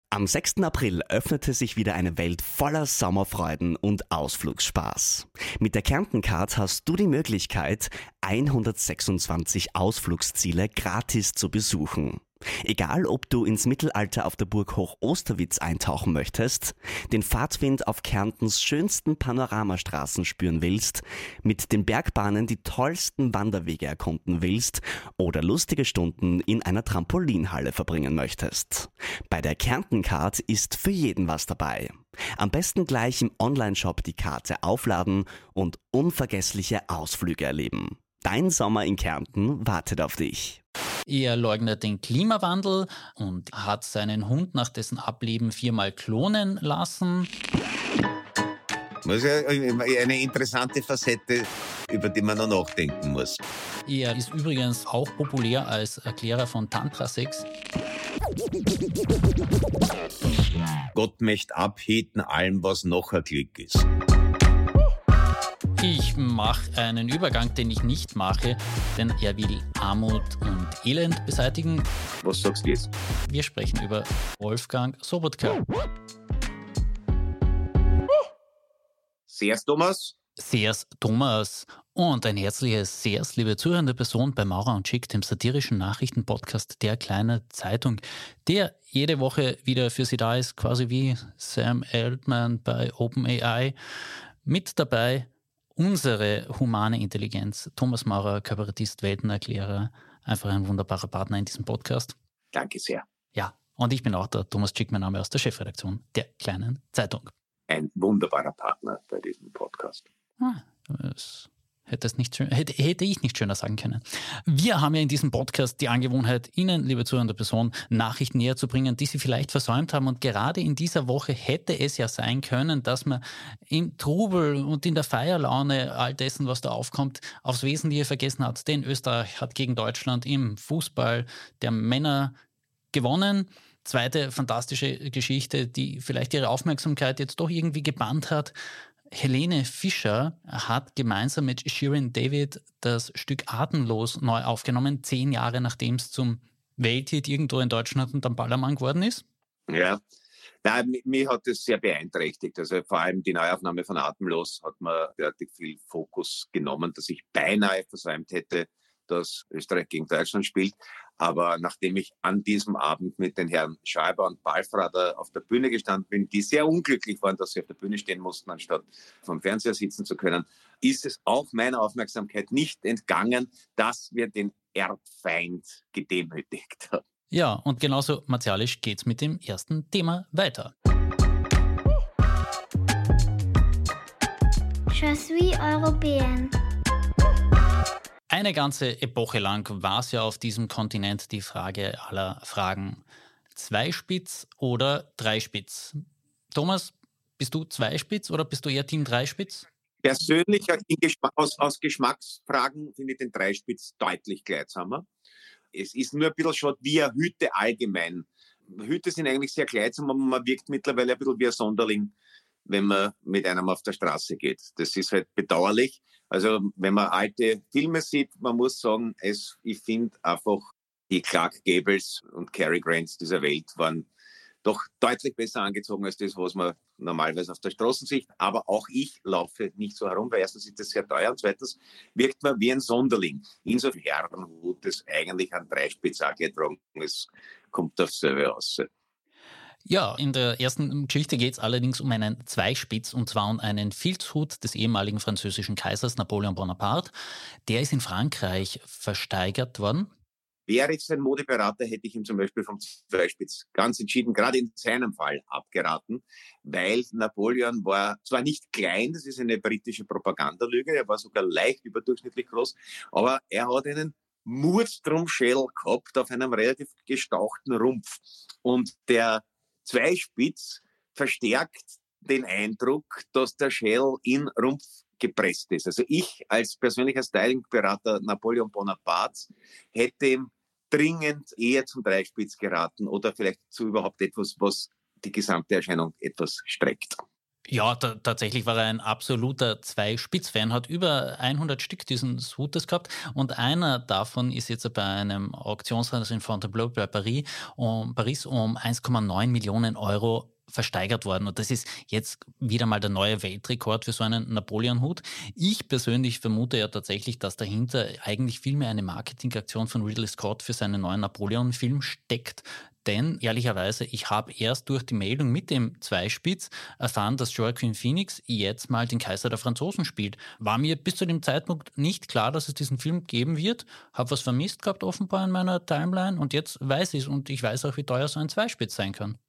Am 6. April öffnete sich wieder eine Welt voller Sommerfreuden und Ausflugsspaß. Mit der Kärnten-Card hast du die Möglichkeit, 126 Ausflugsziele gratis zu besuchen. Egal, ob du ins Mittelalter auf der Burg Hoch-Osterwitz eintauchen möchtest, den Fahrtwind auf Kärntens schönsten Panoramastraßen spüren willst, mit den Bergbahnen die tollsten Wanderwege erkunden willst oder lustige Stunden in einer Trampolinhalle verbringen möchtest. Bei der Kärnten-Card ist für jeden was dabei. Am besten gleich im Onlineshop die Karte aufladen und unvergessliche Ausflüge erleben. Dein Sommer in Kärnten wartet auf dich. Er leugnet den Klimawandel und hat seinen Hund nach dessen Ableben 4-mal klonen lassen. Das ist ja eine interessante Facette, über die man noch nachdenken muss. Er ist übrigens auch populär als Erklärer von Tantra-Sex. Gott möchte abheten allem, was noch ein Klick ist. Ich mache einen Übergang, den ich nicht mache, denn er will Armut und Elend beseitigen. Was sagst du jetzt? Wir sprechen über Wolfgang Sobotka. Servus, Thomas. Servus, Thomas. Und ein herzliches Servus, liebe zuhörende Person bei Maurer und Schick, dem satirischen Nachrichtenpodcast der Kleinen Zeitung, der jede Woche wieder für Sie da ist, quasi wie Sam Altman bei OpenAI. Mit dabei unsere humane Intelligenz, Thomas Maurer, Kabarettist, Weltenerklärer, einfach ein wunderbarer Partner in diesem Podcast. Danke sehr. Ja, und ich bin auch der Thomas Schick, mein Name aus der Chefredaktion der Kleinen Zeitung. Ein wunderbarer Partner bei diesem Podcast. Das hätte ich nicht schöner sagen können. Wir haben ja in diesem Podcast die Angewohnheit, Ihnen, liebe zuhörende Person, Nachrichten näher zu bringen, die Sie vielleicht versäumt haben. Und gerade in dieser Woche hätte es ja sein können, dass man im Trubel und in der Feierlaune all dessen, was da aufkommt, aufs Wesentliche vergessen hat. Denn Österreich hat gegen Deutschland im Fußball der Männer gewonnen. Zweite fantastische Geschichte, die vielleicht ihre Aufmerksamkeit jetzt doch irgendwie gebannt hat. Helene Fischer hat gemeinsam mit Shirin David das Stück Atemlos neu aufgenommen, 10 Jahre nachdem es zum Welthit irgendwo in Deutschland und am Ballermann geworden ist. Ja, nein, mich hat das sehr beeinträchtigt. Also vor allem die Neuaufnahme von Atemlos hat mir derartig viel Fokus genommen, dass ich beinahe versäumt hätte, dass Österreich gegen Deutschland spielt. Aber nachdem ich an diesem Abend mit den Herren Schäuber und Ballfrader auf der Bühne gestanden bin, die sehr unglücklich waren, dass sie auf der Bühne stehen mussten, anstatt vom Fernseher sitzen zu können, ist es auch meiner Aufmerksamkeit nicht entgangen, dass wir den Erbfeind gedemütigt haben. Ja, und genauso martialisch geht's mit dem ersten Thema weiter. Je suis européenne. Eine ganze Epoche lang war es ja auf diesem Kontinent die Frage aller Fragen. Zweispitz oder Dreispitz? Thomas, bist du Zweispitz oder bist du eher Team Dreispitz? Persönlich aus Geschmacksfragen finde ich den Dreispitz deutlich gleitsamer. Es ist nur ein bisschen schon wie eine Hüte allgemein. Hüte sind eigentlich sehr gleichsam, aber man wirkt mittlerweile ein bisschen wie ein Sonderling, wenn man mit einem auf der Straße geht. Das ist halt bedauerlich. Also wenn man alte Filme sieht, man muss sagen, ich finde einfach, die Clark Gables und Cary Grants dieser Welt waren doch deutlich besser angezogen als das, was man normalerweise auf der Straße sieht. Aber auch ich laufe nicht so herum, weil erstens ist das sehr teuer und zweitens wirkt man wie ein Sonderling. Insofern Herrenhut ist eigentlich ein Dreispitz angetragen. Es kommt aufs selbe raus. Ja, in der ersten Geschichte geht es allerdings um einen Zweispitz, und zwar um einen Filzhut des ehemaligen französischen Kaisers Napoleon Bonaparte. Der ist in Frankreich versteigert worden. Wäre ich sein Modeberater, hätte ich ihm zum Beispiel vom Zweispitz ganz entschieden, gerade in seinem Fall, abgeraten, weil Napoleon war zwar nicht klein, das ist eine britische Propagandalüge, er war sogar leicht überdurchschnittlich groß, aber er hat einen Murstrumschädel gehabt auf einem relativ gestauchten Rumpf. Und der Zweispitz verstärkt den Eindruck, dass der Schädel in Rumpf gepresst ist. Also ich als persönlicher Stylingberater Napoleon Bonapartes hätte ihm dringend eher zum Dreispitz geraten oder vielleicht zu überhaupt etwas, was die gesamte Erscheinung etwas streckt. Ja, tatsächlich war er ein absoluter Zwei-Spitz-Fan, hat über 100 Stück dieses Hutes gehabt und einer davon ist jetzt bei einem Auktionshaus in Fontainebleau bei Paris um 1,9 Millionen Euro versteigert worden. Und das ist jetzt wieder mal der neue Weltrekord für so einen Napoleon-Hut. Ich persönlich vermute ja tatsächlich, dass dahinter eigentlich viel mehr eine Marketingaktion von Ridley Scott für seinen neuen Napoleon-Film steckt. Denn ehrlicherweise, ich habe erst durch die Meldung mit dem Zweispitz erfahren, dass Joaquin Phoenix jetzt mal den Kaiser der Franzosen spielt. War mir bis zu dem Zeitpunkt nicht klar, dass es diesen Film geben wird. Habe was vermisst gehabt offenbar in meiner Timeline und jetzt weiß ich es und ich weiß auch, wie teuer so ein Zweispitz sein kann.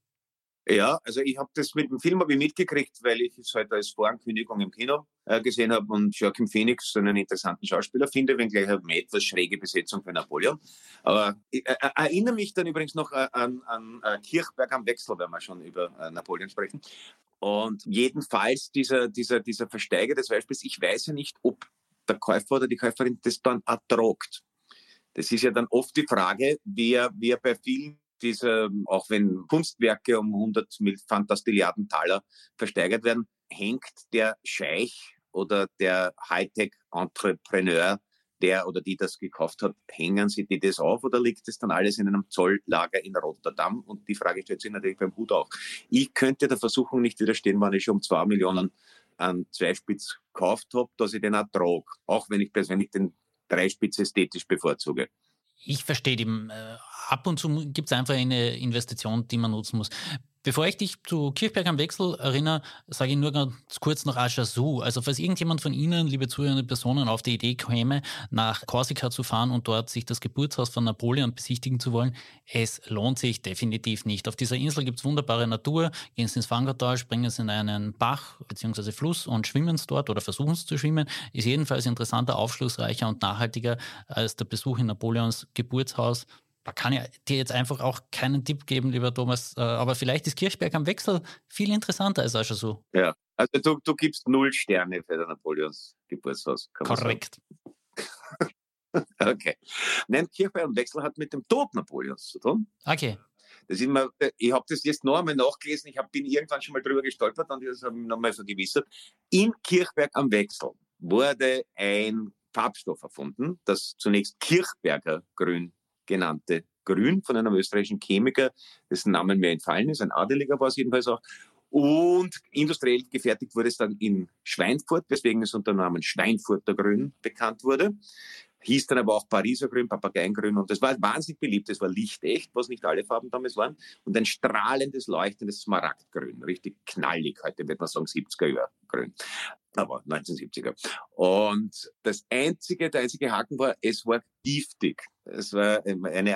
Ja, also ich habe das mit dem Film mitgekriegt, weil ich es halt als Vorankündigung im Kino gesehen habe und Joaquin Phoenix einen interessanten Schauspieler finde, wenngleich eine etwas schräge Besetzung für Napoleon. Aber ich erinnere mich dann übrigens noch an Kirchberg am Wechsel, wenn wir schon über Napoleon sprechen. Und jedenfalls dieser Versteiger des Beispiels, ich weiß ja nicht, ob der Käufer oder die Käuferin das dann ertragt. Das ist ja dann oft die Frage, wer bei vielen auch wenn Kunstwerke um 100 Fantastilliarden Taler versteigert werden, hängt der Scheich oder der Hightech-Entrepreneur, der oder die das gekauft hat, hängen sie die das auf oder liegt das dann alles in einem Zolllager in Rotterdam? Und die Frage stellt sich natürlich beim Hut auch. Ich könnte der Versuchung nicht widerstehen, wenn ich schon um 2 Millionen an Zweispitz gekauft habe, dass ich den ertrage, auch wenn ich persönlich den Dreispitz ästhetisch bevorzuge. Ich verstehe eben, ab und zu gibt es einfach eine Investition, die man nutzen muss. Bevor ich dich zu Kirchberg am Wechsel erinnere, sage ich nur ganz kurz noch Ajaccio. Also falls irgendjemand von Ihnen, liebe zuhörende Personen, auf die Idee käme, nach Korsika zu fahren und dort sich das Geburtshaus von Napoleon besichtigen zu wollen, es lohnt sich definitiv nicht. Auf dieser Insel gibt es wunderbare Natur. Gehen Sie ins Fangertal, springen Sie in einen Bach bzw. Fluss und schwimmen es dort oder versuchen es zu schwimmen. Ist jedenfalls interessanter, aufschlussreicher und nachhaltiger als der Besuch in Napoleons Geburtshaus. Da kann ich dir jetzt einfach auch keinen Tipp geben, lieber Thomas, aber vielleicht ist Kirchberg am Wechsel viel interessanter als Ajaccio. Ja, also du gibst 0 Sterne für den Napoleons Geburtshaus. Korrekt. Okay. Nein, Kirchberg am Wechsel hat mit dem Tod Napoleons zu tun. Okay. Ich habe das jetzt noch einmal nachgelesen, bin irgendwann schon mal drüber gestolpert und das habe ich noch mal vergewissert. In Kirchberg am Wechsel wurde ein Farbstoff erfunden, das zunächst Kirchberger Grün genannte Grün von einem österreichischen Chemiker, dessen Namen mir entfallen ist, ein Adeliger war es jedenfalls auch. Und industriell gefertigt wurde es dann in Schweinfurt, weswegen es unter dem Namen Schweinfurter Grün bekannt wurde. Hieß dann aber auch Pariser Grün, Papageiengrün und das war wahnsinnig beliebt. Das war lichtecht, was nicht alle Farben damals waren. Und ein strahlendes, leuchtendes Smaragdgrün. Richtig knallig, heute wird man sagen 70er-Jahr-Grün. Aber 1970er. Und der einzige Haken war, es war giftig. Es war irgendeine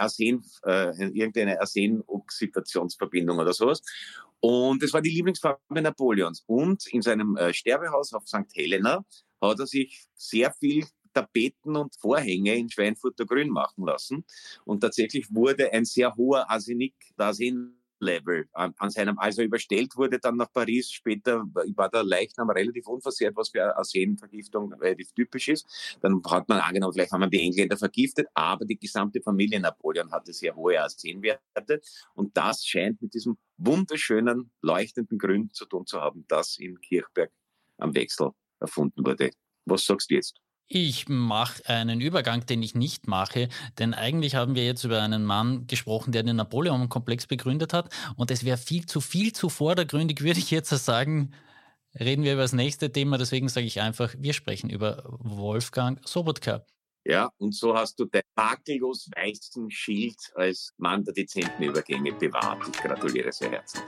Arsenoxidationsverbindung oder sowas. Und es war die Lieblingsfarbe Napoleons. Und in seinem Sterbehaus auf St. Helena hat er sich sehr viel Tapeten und Vorhänge in Schweinfurter Grün machen lassen. Und tatsächlich wurde ein sehr hoher Arsen-Level an seinem, also überstellt wurde dann nach Paris. Später war der Leichnam relativ unversehrt, was für Arsenvergiftung relativ typisch ist. Dann hat man angenommen, vielleicht haben wir die Engländer vergiftet, aber die gesamte Familie Napoleon hatte sehr hohe Arsenwerte. Und das scheint mit diesem wunderschönen, leuchtenden Grün zu tun zu haben, das in Kirchberg am Wechsel erfunden wurde. Was sagst du jetzt? Ich mache einen Übergang, den ich nicht mache, denn eigentlich haben wir jetzt über einen Mann gesprochen, der den Napoleon-Komplex begründet hat und es wäre viel zu vordergründig, würde ich jetzt sagen, reden wir über das nächste Thema, deswegen sage ich einfach, wir sprechen über Wolfgang Sobotka. Ja, und so hast du dein makellos weißen Schild als Mann der dezenten Übergänge bewahrt. Ich gratuliere sehr herzlich.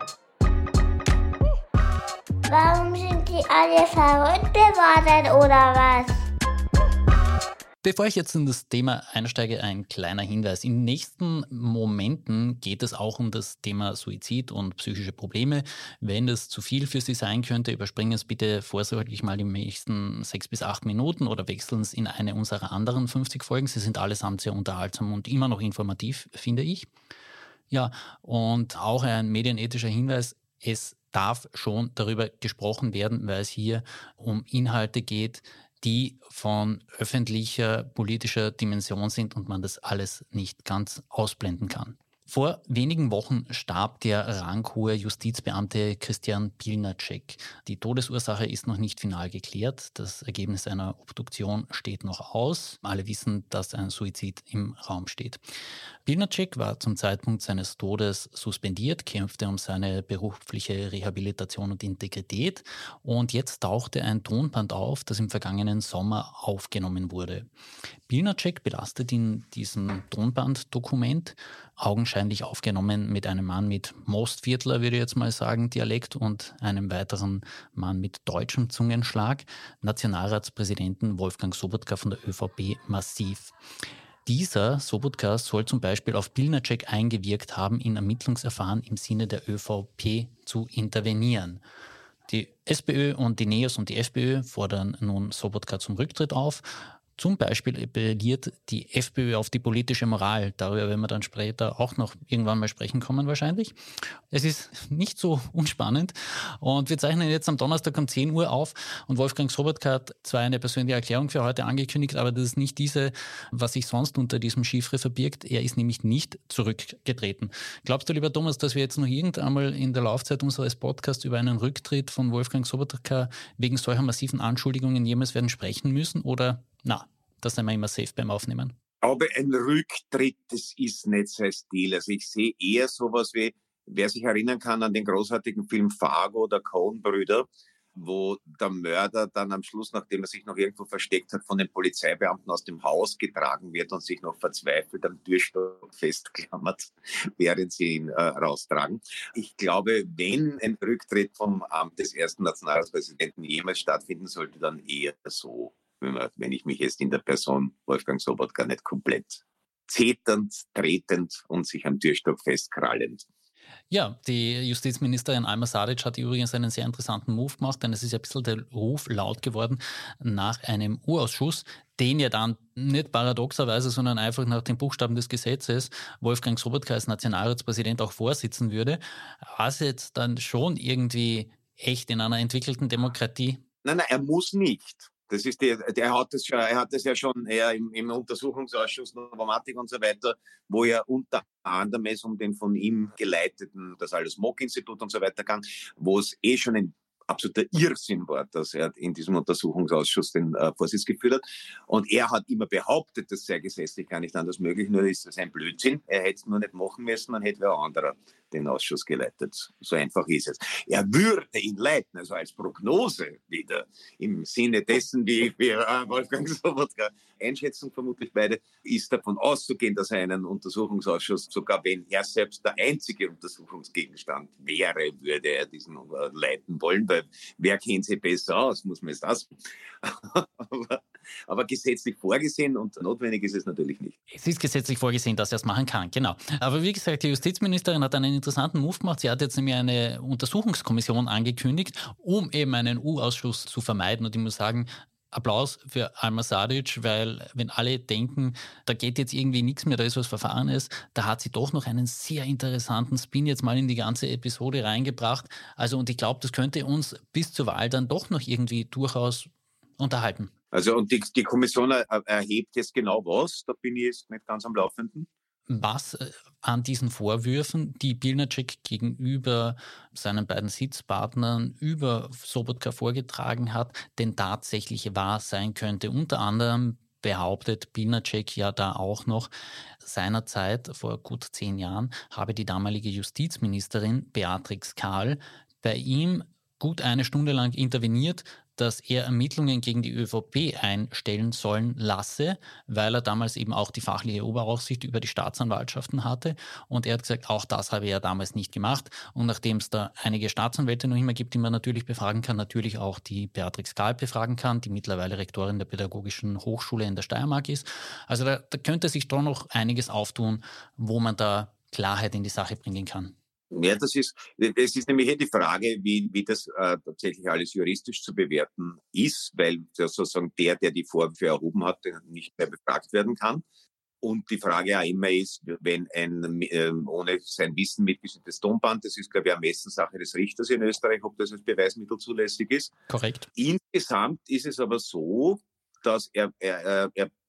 Warum sind die alle verrückt geworden oder was? Bevor ich jetzt in das Thema einsteige, ein kleiner Hinweis. In den nächsten Momenten geht es auch um das Thema Suizid und psychische Probleme. Wenn das zu viel für Sie sein könnte, überspringen Sie bitte vorsorglich mal die nächsten 6 bis 8 Minuten oder wechseln Sie in eine unserer anderen 50 Folgen. Sie sind allesamt sehr unterhaltsam und immer noch informativ, finde ich. Ja, und auch ein medienethischer Hinweis. Es darf schon darüber gesprochen werden, weil es hier um Inhalte geht, die von öffentlicher, politischer Dimension sind und man das alles nicht ganz ausblenden kann. Vor wenigen Wochen starb der ranghohe Justizbeamte Christian Pilnacek. Die Todesursache ist noch nicht final geklärt. Das Ergebnis einer Obduktion steht noch aus. Alle wissen, dass ein Suizid im Raum steht. Pilnacek war zum Zeitpunkt seines Todes suspendiert, kämpfte um seine berufliche Rehabilitation und Integrität. Und jetzt tauchte ein Tonband auf, das im vergangenen Sommer aufgenommen wurde. Pilnacek belastet in diesem Tonbanddokument, augenscheinlich aufgenommen mit einem Mann mit Mostviertler, würde ich jetzt mal sagen, Dialekt und einem weiteren Mann mit deutschem Zungenschlag, Nationalratspräsidenten Wolfgang Sobotka von der ÖVP massiv. Dieser Sobotka soll zum Beispiel auf Pilnacek eingewirkt haben, in Ermittlungsverfahren im Sinne der ÖVP zu intervenieren. Die SPÖ und die NEOS und die FPÖ fordern nun Sobotka zum Rücktritt auf. Zum Beispiel appelliert die FPÖ auf die politische Moral. Darüber werden wir dann später auch noch irgendwann mal sprechen kommen wahrscheinlich. Es ist nicht so unspannend und wir zeichnen jetzt am Donnerstag um 10 Uhr auf und Wolfgang Sobotka hat zwar eine persönliche Erklärung für heute angekündigt, aber das ist nicht diese, was sich sonst unter diesem Chiffre verbirgt. Er ist nämlich nicht zurückgetreten. Glaubst du, lieber Thomas, dass wir jetzt noch irgendwann in der Laufzeit unseres Podcasts über einen Rücktritt von Wolfgang Sobotka wegen solcher massiven Anschuldigungen jemals werden sprechen müssen oder na, das sind wir immer safe beim Aufnehmen? Ich glaube, ein Rücktritt, das ist nicht sein Stil. Also ich sehe eher sowas wie, wer sich erinnern kann an den großartigen Film Fargo, der Coen-Brüder, wo der Mörder dann am Schluss, nachdem er sich noch irgendwo versteckt hat, von den Polizeibeamten aus dem Haus getragen wird und sich noch verzweifelt am Türstock festklammert, während sie ihn raustragen. Ich glaube, wenn ein Rücktritt vom Amt des ersten Nationalratspräsidenten jemals stattfinden sollte, dann eher so, wenn ich mich jetzt in der Person Wolfgang Sobotka nicht komplett zeternd, tretend und sich am Türstock festkrallend. Ja, die Justizministerin Alma Sadic hat übrigens einen sehr interessanten Move gemacht, denn es ist ja ein bisschen der Ruf laut geworden nach einem U-Ausschuss, den ja dann nicht paradoxerweise, sondern einfach nach dem Buchstaben des Gesetzes Wolfgang Sobotka als Nationalratspräsident auch vorsitzen würde. Was jetzt dann schon irgendwie echt in einer entwickelten Demokratie? Nein, er muss nicht. Das ist er hat das ja schon eher im Untersuchungsausschuss Novomatic und so weiter, wo er unter anderem es um den von ihm geleiteten, das alles Mock-Institut und so weiter ging, wo es schon ein absoluter Irrsinn war, dass er in diesem Untersuchungsausschuss den Vorsitz geführt hat. Und er hat immer behauptet, das sei gesetzlich gar nicht anders möglich, nur ist das ein Blödsinn. Er hätte es nur nicht machen müssen, dann hätte wer anderer den Ausschuss geleitet. So einfach ist es. Er würde ihn leiten, also als Prognose wieder, im Sinne dessen, wie Wolfgang Sobotka einschätzen, vermutlich beide, ist davon auszugehen, dass er einen Untersuchungsausschuss, sogar wenn er selbst der einzige Untersuchungsgegenstand wäre, würde er diesen leiten wollen, weil wer kennt sich besser aus, muss man es das. Aber gesetzlich vorgesehen und notwendig ist es natürlich nicht. Es ist gesetzlich vorgesehen, dass er es machen kann, genau. Aber wie gesagt, die Justizministerin hat einen interessanten Move gemacht. Sie hat jetzt nämlich eine Untersuchungskommission angekündigt, um eben einen U-Ausschuss zu vermeiden. Und ich muss sagen, Applaus für Alma Sadic, weil wenn alle denken, da geht jetzt irgendwie nichts mehr, da ist was Verfahrenes, da hat sie doch noch einen sehr interessanten Spin jetzt mal in die ganze Episode reingebracht. Also und ich glaube, das könnte uns bis zur Wahl dann doch noch irgendwie durchaus unterhalten. Also und die Kommission erhebt jetzt genau was? Da bin ich jetzt nicht ganz am Laufenden. Was an diesen Vorwürfen, die Pilnacek gegenüber seinen beiden Sitzpartnern über Sobotka vorgetragen hat, denn tatsächlich wahr sein könnte. Unter anderem behauptet Pilnacek ja da auch noch, seinerzeit, vor gut 10 Jahren, habe die damalige Justizministerin Beatrix Karl bei ihm gut 1 Stunde lang interveniert, dass er Ermittlungen gegen die ÖVP einstellen sollen lasse, weil er damals eben auch die fachliche Oberaufsicht über die Staatsanwaltschaften hatte. Und er hat gesagt, auch das habe er damals nicht gemacht. Und nachdem es da einige Staatsanwälte noch immer gibt, die man natürlich befragen kann, natürlich auch die Beatrix Karl befragen kann, die mittlerweile Rektorin der Pädagogischen Hochschule in der Steiermark ist. Also da könnte sich doch noch einiges auftun, wo man da Klarheit in die Sache bringen kann. Ja, es ist nämlich hier die Frage, wie das tatsächlich alles juristisch zu bewerten ist, weil sozusagen der die Vorwürfe erhoben hat, nicht mehr befragt werden kann. Und die Frage auch immer ist, wenn ein ohne sein Wissen mitgeschnittenes Tonband, das ist, glaube ich, Ermessenssache des Richters in Österreich, ob das als Beweismittel zulässig ist. Korrekt. Insgesamt ist es aber so, dass er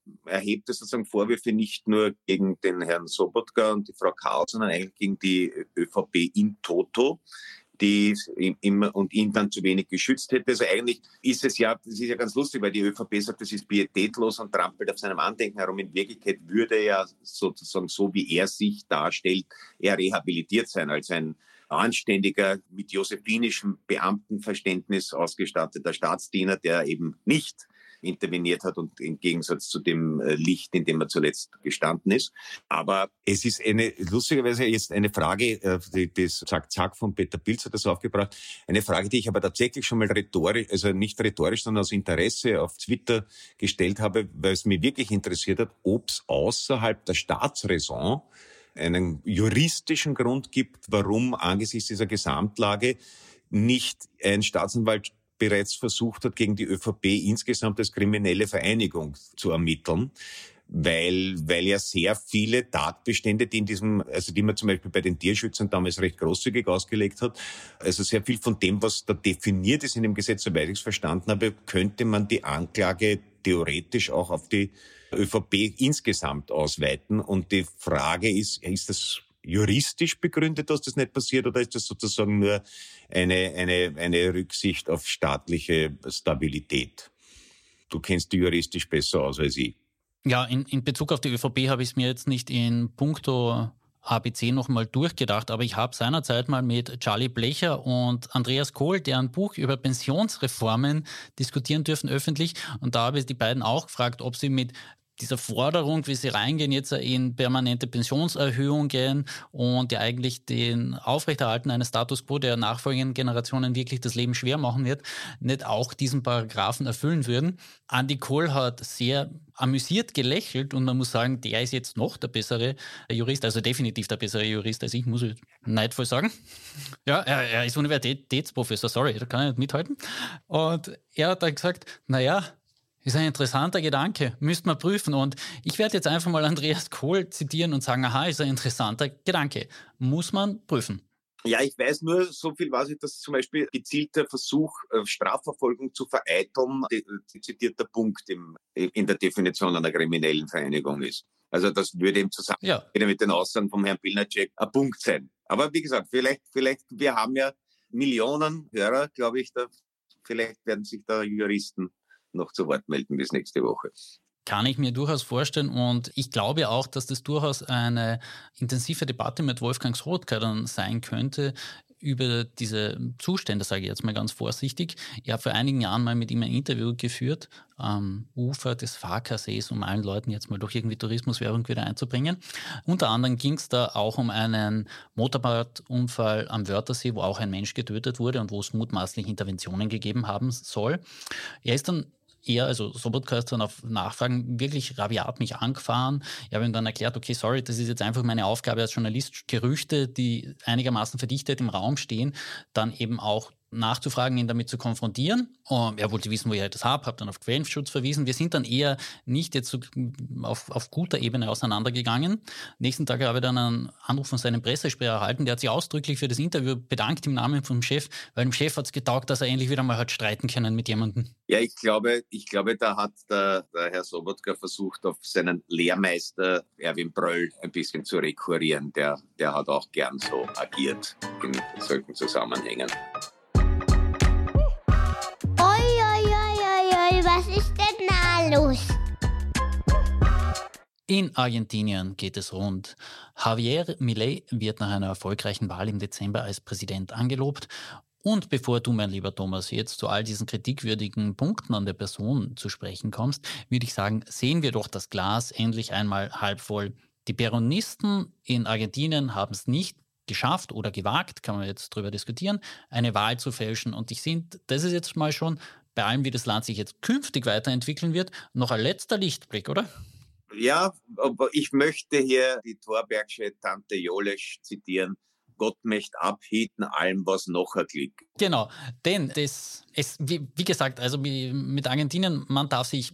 erhebt es sozusagen Vorwürfe nicht nur gegen den Herrn Sobotka und die Frau Karl, sondern eigentlich gegen die ÖVP in toto, die ihn dann zu wenig geschützt hätte. Also eigentlich ist es ja, das ist ja ganz lustig, weil die ÖVP sagt, das ist pietätlos und trampelt auf seinem Andenken herum. In Wirklichkeit würde er sozusagen, so wie er sich darstellt, eher rehabilitiert sein als ein anständiger, mit josephinischem Beamtenverständnis ausgestatteter Staatsdiener, der eben nicht interveniert hat und im Gegensatz zu dem Licht, in dem er zuletzt gestanden ist. Aber es ist lustigerweise jetzt eine Frage, das Zack von Peter Pilz hat das aufgebracht, eine Frage, die ich aber tatsächlich schon mal rhetorisch, also nicht rhetorisch, sondern aus Interesse auf Twitter gestellt habe, weil es mich wirklich interessiert hat, ob es außerhalb der Staatsräson einen juristischen Grund gibt, warum angesichts dieser Gesamtlage nicht ein Staatsanwalt bereits versucht hat, gegen die ÖVP insgesamt als kriminelle Vereinigung zu ermitteln, weil ja sehr viele Tatbestände, die man zum Beispiel bei den Tierschützern damals recht großzügig ausgelegt hat, also sehr viel von dem, was da definiert ist in dem Gesetz, soweit ich es verstanden habe, könnte man die Anklage theoretisch auch auf die ÖVP insgesamt ausweiten. Und die Frage ist das juristisch begründet, dass das nicht passiert, oder ist das sozusagen nur eine Rücksicht auf staatliche Stabilität? Du kennst die juristisch besser aus als ich. Ja, in Bezug auf die ÖVP habe ich es mir jetzt nicht in puncto ABC nochmal durchgedacht, aber ich habe seinerzeit mal mit Charlie Blecher und Andreas Kohl deren Buch über Pensionsreformen diskutieren dürfen öffentlich, und da habe ich die beiden auch gefragt, ob sie mit dieser Forderung, wie sie reingehen jetzt in permanente Pensionserhöhungen und ja eigentlich den Aufrechterhalten eines Status quo der nachfolgenden Generationen wirklich das Leben schwer machen wird, nicht auch diesen Paragraphen erfüllen würden. Andi Kohl hat sehr amüsiert gelächelt und man muss sagen, der ist jetzt noch der bessere Jurist, also definitiv der bessere Jurist als ich, muss ich neidvoll sagen. Ja, er ist Universitätsprofessor, sorry, da kann ich nicht mithalten. Und er hat dann gesagt, naja, ist ein interessanter Gedanke, müsste man prüfen. Und ich werde jetzt einfach mal Andreas Kohl zitieren und sagen, aha, ist ein interessanter Gedanke. Muss man prüfen. Ja, ich weiß nur, so viel weiß ich, dass zum Beispiel gezielter Versuch, Strafverfolgung zu vereiteln, zitierter Punkt in der Definition einer kriminellen Vereinigung ist. Also das würde im Zusammenhang mit den Aussagen vom Herrn Pilnacek ein Punkt sein. Aber wie gesagt, vielleicht, wir haben ja Millionen Hörer, glaube ich, vielleicht werden sich da Juristen noch zu Wort melden bis nächste Woche. Kann ich mir durchaus vorstellen, und ich glaube auch, dass das durchaus eine intensive Debatte mit Wolfgang Sobotka dann sein könnte über diese Zustände, sage ich jetzt mal ganz vorsichtig. Ich habe vor einigen Jahren mal mit ihm ein Interview geführt am Ufer des Farkasees, um allen Leuten jetzt mal durch irgendwie Tourismuswerbung wieder einzubringen. Unter anderem ging es da auch um einen Motorradunfall am Wörthersee, wo auch ein Mensch getötet wurde und wo es mutmaßlich Interventionen gegeben haben soll. Er ist dann also Sobotka ist dann auf Nachfragen wirklich rabiat mich angefahren. Ich habe ihm dann erklärt, okay, sorry, das ist jetzt einfach meine Aufgabe als Journalist, Gerüchte, die einigermaßen verdichtet im Raum stehen, dann eben auch nachzufragen, ihn damit zu konfrontieren. Er wollte wissen, wo ich das habe dann auf Quellenschutz verwiesen. Wir sind dann eher nicht jetzt so auf guter Ebene auseinandergegangen. Nächsten Tag habe ich dann einen Anruf von seinem Pressesprecher erhalten, der hat sich ausdrücklich für das Interview bedankt im Namen vom Chef, weil dem Chef hat es getaugt, dass er endlich wieder mal hat streiten können mit jemandem. Ja, ich glaube, da hat der Herr Sobotka versucht, auf seinen Lehrmeister Erwin Bröll ein bisschen zu rekurrieren. Der hat auch gern so agiert in solchen Zusammenhängen. Was ist denn da los? In Argentinien geht es rund. Javier Milei wird nach einer erfolgreichen Wahl im Dezember als Präsident angelobt. Und bevor du, mein lieber Thomas, jetzt zu all diesen kritikwürdigen Punkten an der Person zu sprechen kommst, würde ich sagen, sehen wir doch das Glas endlich einmal halb voll. Die Peronisten in Argentinien haben es nicht geschafft oder gewagt, kann man jetzt drüber diskutieren, eine Wahl zu fälschen. Und das ist jetzt mal schon bei allem, wie das Land sich jetzt künftig weiterentwickeln wird, noch ein letzter Lichtblick, oder? Ja, aber ich möchte hier die Thorbergsche Tante Jolesch zitieren. Gott möchte abhieten allem, was noch ein Klick. Genau, denn wie gesagt, also mit Argentinien, man darf sich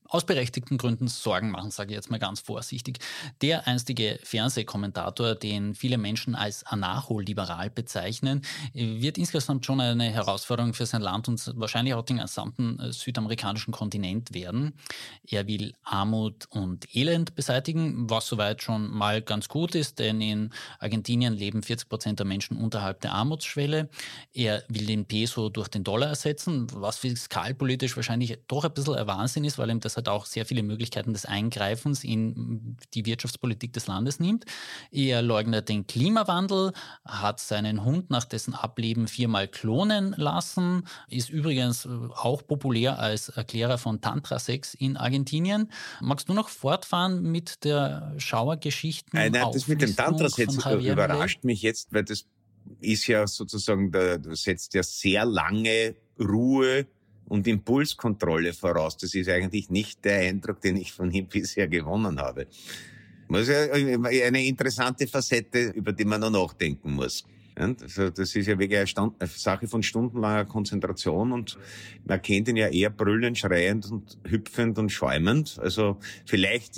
aus berechtigten Gründen Sorgen machen, sage ich jetzt mal ganz vorsichtig. Der einstige Fernsehkommentator, den viele Menschen als anarcho-liberal bezeichnen, wird insgesamt schon eine Herausforderung für sein Land und wahrscheinlich auch den gesamten südamerikanischen Kontinent werden. Er will Armut und Elend beseitigen, was soweit schon mal ganz gut ist, denn in Argentinien leben 40% der Menschen unterhalb der Armutsschwelle. Er will den Peso durch den Dollar ersetzen, was fiskalpolitisch wahrscheinlich doch ein bisschen ein Wahnsinn ist, weil ihm das halt auch sehr viele Möglichkeiten des Eingreifens in die Wirtschaftspolitik des Landes nimmt. Er leugnet den Klimawandel, hat seinen Hund nach dessen Ableben 4-mal klonen lassen, ist übrigens auch populär als Erklärer von Tantra-Sex in Argentinien. Magst du noch fortfahren mit der Schauergeschichten? Nein, das mit dem Tantra-Sex überrascht mich jetzt, weil das ist ja sozusagen, das setzt ja sehr lange Ruhe und Impulskontrolle voraus. Das ist eigentlich nicht der Eindruck, den ich von ihm bisher gewonnen habe. Das ist ja eine interessante Facette, über die man noch nachdenken muss. Also das ist ja wirklich eine Sache von stundenlanger Konzentration und man kennt ihn ja eher brüllend, schreiend und hüpfend und schäumend. Also vielleicht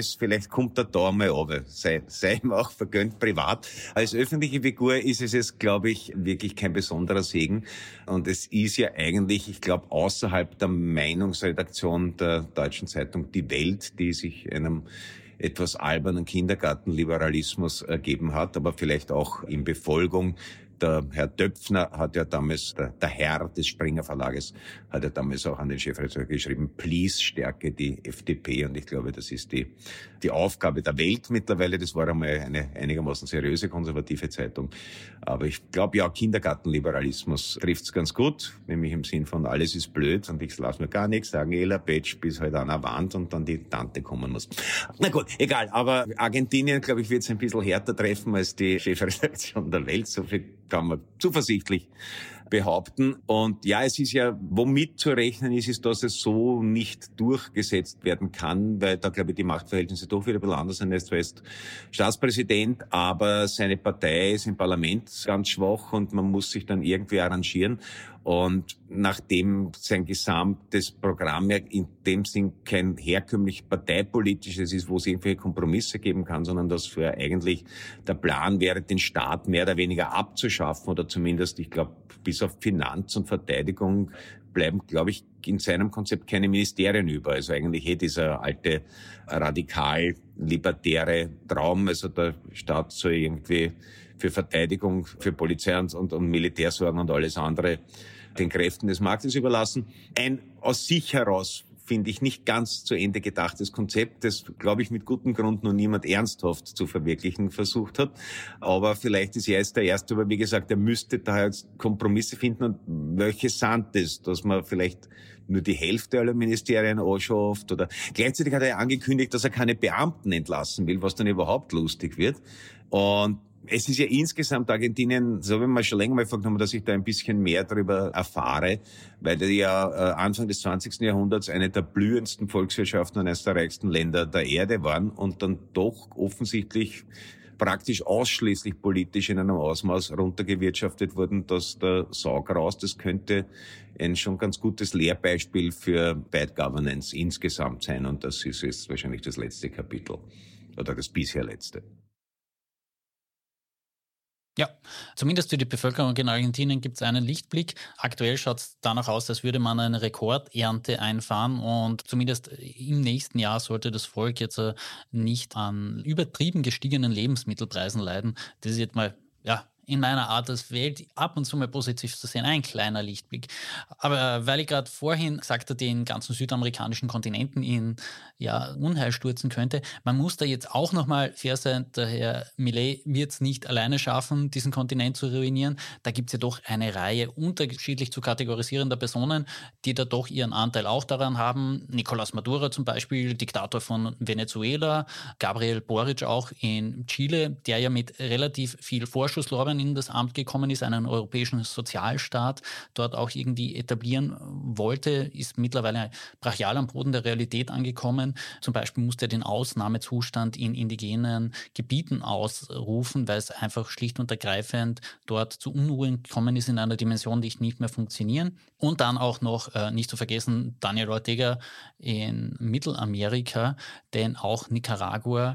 kommt er da mal runter. Sei ihm auch vergönnt privat. Als öffentliche Figur ist es jetzt, glaube ich, wirklich kein besonderer Segen. Und es ist ja eigentlich, ich glaube, außerhalb der Meinungsredaktion der Deutschen Zeitung Die Welt, die sich einem etwas albernen Kindergartenliberalismus ergeben hat, aber vielleicht auch in Befolgung. Der Herr Döpfner hat ja damals, der Herr des Springer Verlages, hat ja damals auch an den Chefredakteur geschrieben, please stärke die FDP. Und ich glaube, das ist die Aufgabe der Welt mittlerweile. Das war einmal eine einigermaßen seriöse konservative Zeitung. Aber ich glaube, ja, Kindergartenliberalismus trifft's ganz gut, nämlich im Sinn von alles ist blöd und ich lasse mir gar nichts sagen, Ela Petsch, bis halt an der Wand und dann die Tante kommen muss. Na gut, egal. Aber Argentinien, glaube ich, wird es ein bisschen härter treffen als die Chefredaktion der Welt. So viel kann man zuversichtlich behaupten. Und ja, es ist ja, womit zu rechnen ist, dass es so nicht durchgesetzt werden kann, weil da, glaube ich, die Machtverhältnisse doch wieder ein bisschen anders sind. Er ist zwar jetzt Staatspräsident, aber seine Partei ist im Parlament ganz schwach und man muss sich dann irgendwie arrangieren. Und nachdem sein gesamtes Programm ja in dem Sinn kein herkömmlich parteipolitisches ist, wo es irgendwelche Kompromisse geben kann, sondern dass für eigentlich der Plan wäre, den Staat mehr oder weniger abzuschaffen oder zumindest, ich glaube, bis auf Finanz und Verteidigung bleiben, glaube ich, in seinem Konzept keine Ministerien über. Also eigentlich dieser alte radikal-libertäre Traum, also der Staat soll irgendwie für Verteidigung, für Polizei und Militär sorgen und alles andere den Kräften des Marktes überlassen. Ein aus sich heraus, finde ich, nicht ganz zu Ende gedachtes Konzept, das, glaube ich, mit gutem Grund noch niemand ernsthaft zu verwirklichen versucht hat. Aber vielleicht ist er jetzt der Erste, aber wie gesagt, er müsste da jetzt Kompromisse finden. Und welche sind das? Dass man vielleicht nur die Hälfte aller Ministerien anschafft oder gleichzeitig hat er angekündigt, dass er keine Beamten entlassen will, was dann überhaupt lustig wird. Und es ist ja insgesamt Argentinien, so habe ich mir schon länger mal vorgenommen, dass ich da ein bisschen mehr darüber erfahre, weil die ja Anfang des 20. Jahrhunderts eine der blühendsten Volkswirtschaften und eines der reichsten Länder der Erde waren und dann doch offensichtlich praktisch ausschließlich politisch in einem Ausmaß runtergewirtschaftet wurden, dass der Sau graust. Das könnte ein schon ganz gutes Lehrbeispiel für Bad Governance insgesamt sein und das ist jetzt wahrscheinlich das letzte Kapitel oder das bisher letzte. Ja, zumindest für die Bevölkerung in Argentinien gibt es einen Lichtblick. Aktuell schaut es danach aus, als würde man eine Rekordernte einfahren und zumindest im nächsten Jahr sollte das Volk jetzt nicht an übertrieben gestiegenen Lebensmittelpreisen leiden. Das ist jetzt mal, ja, in meiner Art als Welt ab und zu mal positiv zu sehen, ein kleiner Lichtblick. Aber weil ich gerade vorhin gesagt habe, den ganzen südamerikanischen Kontinenten in Unheil stürzen könnte, man muss da jetzt auch nochmal fair sein, der Herr Milei wird es nicht alleine schaffen, diesen Kontinent zu ruinieren. Da gibt es ja doch eine Reihe unterschiedlich zu kategorisierender Personen, die da doch ihren Anteil auch daran haben. Nicolás Maduro zum Beispiel, Diktator von Venezuela, Gabriel Boric auch in Chile, der ja mit relativ viel Vorschusslorbeeren in das Amt gekommen ist, einen europäischen Sozialstaat dort auch irgendwie etablieren wollte, ist mittlerweile brachial am Boden der Realität angekommen. Zum Beispiel musste er den Ausnahmezustand in indigenen Gebieten ausrufen, weil es einfach schlicht und ergreifend dort zu Unruhen gekommen ist in einer Dimension, die nicht mehr funktionieren. Und dann auch noch, nicht zu vergessen, Daniel Ortega in Mittelamerika, denn auch Nicaragua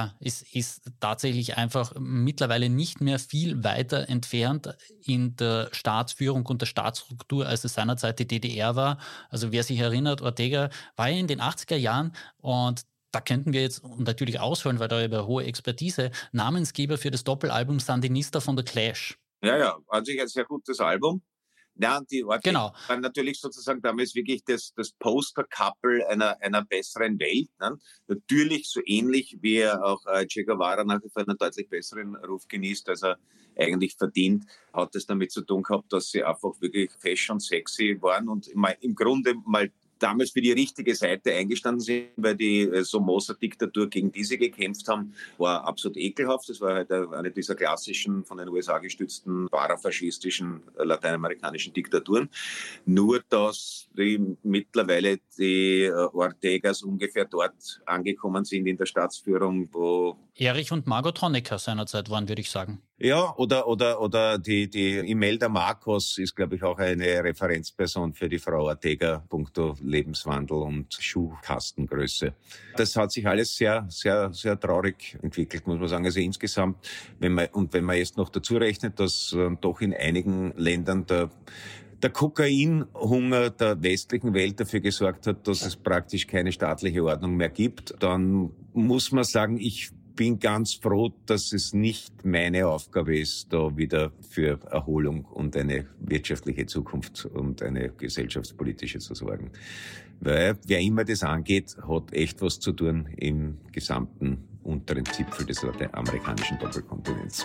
ist tatsächlich einfach mittlerweile nicht mehr viel weiter entfernt in der Staatsführung und der Staatsstruktur, als es seinerzeit die DDR war. Also wer sich erinnert, Ortega war ja in den 80er Jahren und da könnten wir jetzt natürlich ausholen, weil da über hohe Expertise, Namensgeber für das Doppelalbum Sandinista von The Clash. Ja, an sich ein sehr gutes Album. Ja, und die Ortega Genau. waren natürlich sozusagen damals wirklich das Poster-Couple einer besseren Welt. Ne? Natürlich so ähnlich wie er auch Che Guevara nach wie vor einen deutlich besseren Ruf genießt, als er eigentlich verdient, hat es damit zu tun gehabt, dass sie einfach wirklich fashion sexy waren und im Grunde mal damals für die richtige Seite eingestanden sind, weil die Somoza-Diktatur, gegen die sie gekämpft haben, war absolut ekelhaft. Das war halt eine dieser klassischen, von den USA gestützten, parafaschistischen lateinamerikanischen Diktaturen. Nur, dass mittlerweile die Ortegas ungefähr dort angekommen sind in der Staatsführung, wo Erich und Margot Honecker seinerzeit waren, würde ich sagen. Ja, oder die Imelda Marcos ist, glaube ich, auch eine Referenzperson für die Frau Ortega, puncto Lebenswandel und Schuhkastengröße. Das hat sich alles sehr, sehr, sehr traurig entwickelt, muss man sagen. Also insgesamt, wenn man jetzt noch dazu rechnet, dass doch in einigen Ländern der Kokainhunger der westlichen Welt dafür gesorgt hat, dass es praktisch keine staatliche Ordnung mehr gibt, dann muss man sagen, ich bin ganz froh, dass es nicht meine Aufgabe ist, da wieder für Erholung und eine wirtschaftliche Zukunft und eine gesellschaftspolitische zu sorgen. Weil wer immer das angeht, hat echt was zu tun im gesamten unteren Zipfel des amerikanischen Doppelkontinents.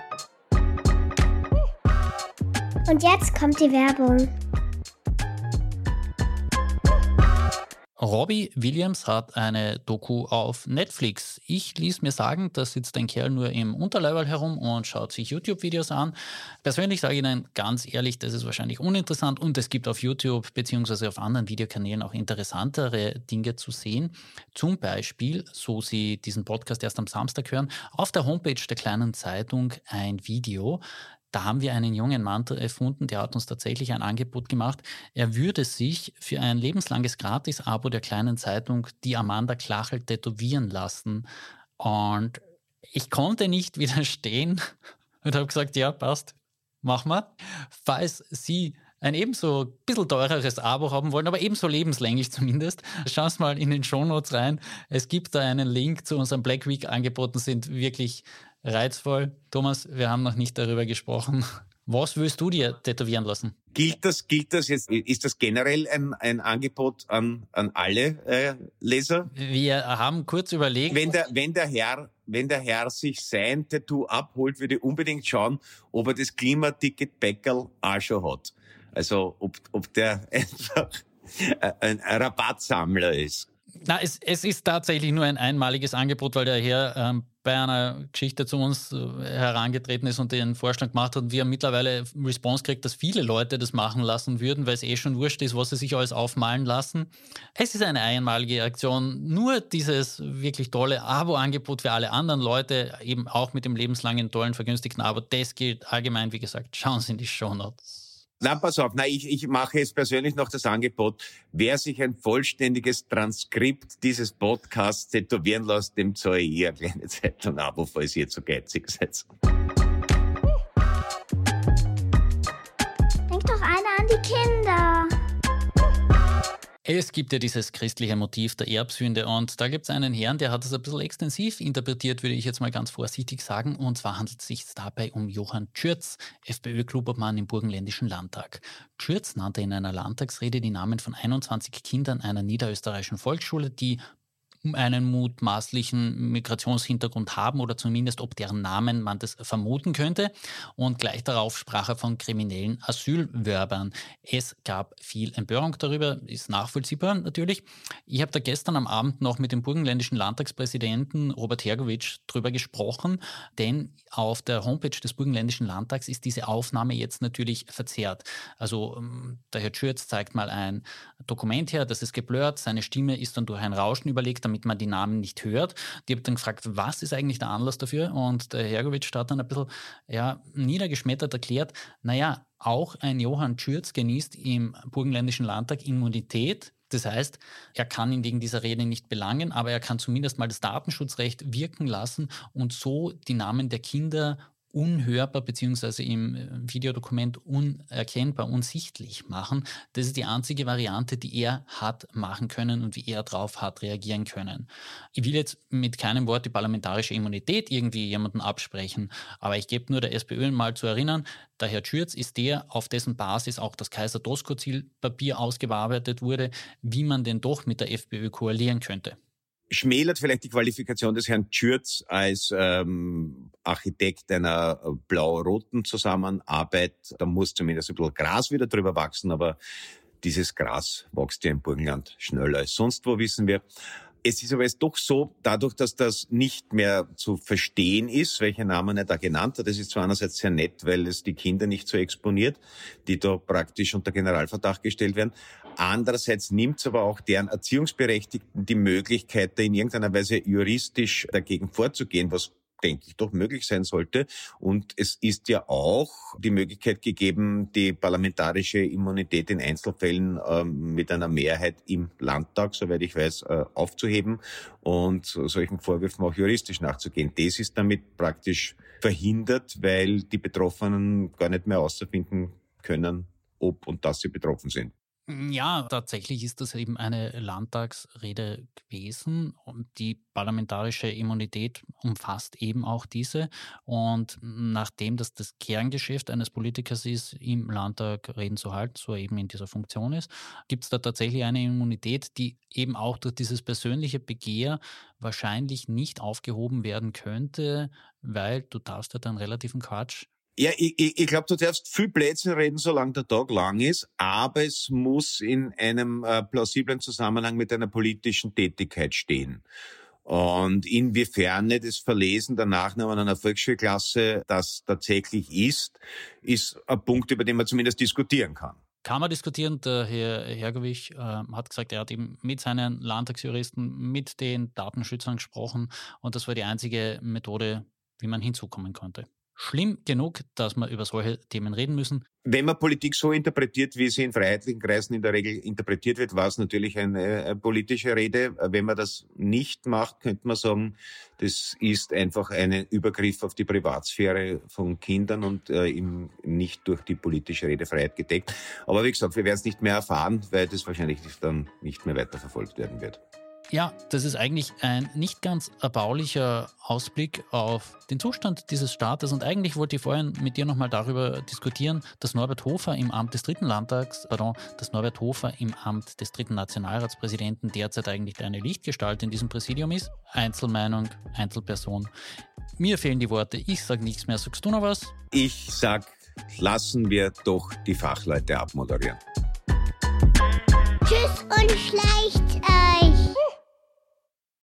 Und jetzt kommt die Werbung. Robbie Williams hat eine Doku auf Netflix. Ich ließ mir sagen, da sitzt ein Kerl nur im Unterleiberl herum und schaut sich YouTube-Videos an. Persönlich sage ich Ihnen ganz ehrlich, das ist wahrscheinlich uninteressant und es gibt auf YouTube bzw. auf anderen Videokanälen auch interessantere Dinge zu sehen. Zum Beispiel, so Sie diesen Podcast erst am Samstag hören, auf der Homepage der Kleinen Zeitung ein Video. Da haben wir einen jungen Mann erfunden, der hat uns tatsächlich ein Angebot gemacht. Er würde sich für ein lebenslanges Gratis-Abo der Kleinen Zeitung die Amanda Klachel tätowieren lassen. Und ich konnte nicht widerstehen und habe gesagt, ja, passt, mach mal. Falls Sie ein ebenso ein bisschen teureres Abo haben wollen, aber ebenso lebenslänglich zumindest, schauen Sie mal in den Shownotes rein. Es gibt da einen Link zu unserem Black Week Angeboten, sind wirklich reizvoll. Thomas, wir haben noch nicht darüber gesprochen. Was willst du dir tätowieren lassen? Gilt das jetzt, ist das generell ein Angebot an alle Leser? Wir haben kurz überlegt. Wenn der Herr sich sein Tattoo abholt, würde ich unbedingt schauen, ob er das Klimaticket-Bäckerl auch schon hat. Also, ob der einfach ein Rabattsammler ist. Na, es ist tatsächlich nur ein einmaliges Angebot, weil der Herr bei einer Geschichte zu uns herangetreten ist und den Vorschlag gemacht hat und wir haben mittlerweile Response gekriegt, dass viele Leute das machen lassen würden, weil es schon wurscht ist, was sie sich alles aufmalen lassen. Es ist eine einmalige Aktion. Nur dieses wirklich tolle Abo-Angebot für alle anderen Leute, eben auch mit dem lebenslangen, tollen, vergünstigten Abo, das gilt allgemein, wie gesagt, schauen Sie in die Shownotes. Na, pass auf, ich mache jetzt persönlich noch das Angebot, wer sich ein vollständiges Transkript dieses Podcasts tätowieren lässt, dem zahle ich eine kleine Zeitung-Abo, falls ihr zu geizig seid. Denk doch einer an die Kinder. Es gibt ja dieses christliche Motiv der Erbsünde und da gibt es einen Herrn, der hat es ein bisschen extensiv interpretiert, würde ich jetzt mal ganz vorsichtig sagen. Und zwar handelt es sich dabei um Johann Tschürz, FPÖ-Klubobmann im Burgenländischen Landtag. Tschürz nannte in einer Landtagsrede die Namen von 21 Kindern einer niederösterreichischen Volksschule, die einen mutmaßlichen Migrationshintergrund haben oder zumindest ob deren Namen man das vermuten könnte. Und gleich darauf sprach er von kriminellen Asylwerbern. Es gab viel Empörung darüber, ist nachvollziehbar natürlich. Ich habe da gestern am Abend noch mit dem burgenländischen Landtagspräsidenten Robert Hergovich drüber gesprochen, denn auf der Homepage des burgenländischen Landtags ist diese Aufnahme jetzt natürlich verzerrt. Also der Herr Schürz zeigt mal ein Dokument her, das ist geblurrt, seine Stimme ist dann durch ein Rauschen überlegt, damit man die Namen nicht hört. Die habe dann gefragt, was ist eigentlich der Anlass dafür? Und der Hergovich hat dann ein bisschen niedergeschmettert erklärt, auch ein Johann Schürz genießt im burgenländischen Landtag Immunität. Das heißt, er kann ihn wegen dieser Rede nicht belangen, aber er kann zumindest mal das Datenschutzrecht wirken lassen und so die Namen der Kinder unhörbar bzw. im Videodokument unerkennbar, unsichtlich machen. Das ist die einzige Variante, die er hat machen können und wie er darauf hat reagieren können. Ich will jetzt mit keinem Wort die parlamentarische Immunität irgendwie jemanden absprechen, aber ich gebe nur der SPÖ mal zu erinnern, der Herr Schürz ist der, auf dessen Basis auch das Kaiser-Doskozil-Papier ausgearbeitet wurde, wie man denn doch mit der FPÖ koalieren könnte. Schmälert vielleicht die Qualifikation des Herrn Schürz als Architekt einer blau-roten Zusammenarbeit. Da muss zumindest ein bisschen Gras wieder drüber wachsen, aber dieses Gras wächst ja im Burgenland schneller als sonst wo, wissen wir. Es ist aber jetzt doch so, dadurch, dass das nicht mehr zu verstehen ist, welche Namen er da genannt hat, das ist zwar einerseits sehr nett, weil es die Kinder nicht so exponiert, die da praktisch unter Generalverdacht gestellt werden. Andererseits nimmt es aber auch deren Erziehungsberechtigten die Möglichkeit, da in irgendeiner Weise juristisch dagegen vorzugehen, was denke ich, doch möglich sein sollte. Und es ist ja auch die Möglichkeit gegeben, die parlamentarische Immunität in Einzelfällen mit einer Mehrheit im Landtag, soweit ich weiß, aufzuheben und solchen Vorwürfen auch juristisch nachzugehen. Das ist damit praktisch verhindert, weil die Betroffenen gar nicht mehr herausfinden können, ob und dass sie betroffen sind. Ja, tatsächlich ist das eben eine Landtagsrede gewesen und die parlamentarische Immunität umfasst eben auch diese. Und nachdem das Kerngeschäft eines Politikers ist, im Landtag Reden zu halten, so er eben in dieser Funktion ist, gibt es da tatsächlich eine Immunität, die eben auch durch dieses persönliche Begehr wahrscheinlich nicht aufgehoben werden könnte, weil du darfst ja dann relativen Quatsch. Ja, ich glaube, du darfst viel Blödsinn reden, solange der Tag lang ist, aber es muss in einem plausiblen Zusammenhang mit einer politischen Tätigkeit stehen. Und inwiefern das Verlesen der Nachnamen einer Volksschulklasse das tatsächlich ist ein Punkt, über den man zumindest diskutieren kann. Kann man diskutieren. Der Herr Hergovich hat gesagt, er hat eben mit seinen Landtagsjuristen, mit den Datenschützern gesprochen und das war die einzige Methode, wie man hinzukommen konnte. Schlimm genug, dass wir über solche Themen reden müssen. Wenn man Politik so interpretiert, wie sie in freiheitlichen Kreisen in der Regel interpretiert wird, war es natürlich eine politische Rede. Wenn man das nicht macht, könnte man sagen, das ist einfach ein Übergriff auf die Privatsphäre von Kindern und nicht durch die politische Redefreiheit gedeckt. Aber wie gesagt, wir werden es nicht mehr erfahren, weil das wahrscheinlich dann nicht mehr weiterverfolgt werden wird. Ja, das ist eigentlich ein nicht ganz erbaulicher Ausblick auf den Zustand dieses Staates und eigentlich wollte ich vorhin mit dir nochmal darüber diskutieren, dass Norbert Hofer im Amt des dritten Nationalratspräsidenten derzeit eigentlich eine Lichtgestalt in diesem Präsidium ist. Einzelmeinung, Einzelperson. Mir fehlen die Worte, ich sage nichts mehr. Sagst du noch was? Ich sag, lassen wir doch die Fachleute abmoderieren. Tschüss und schleicht euch.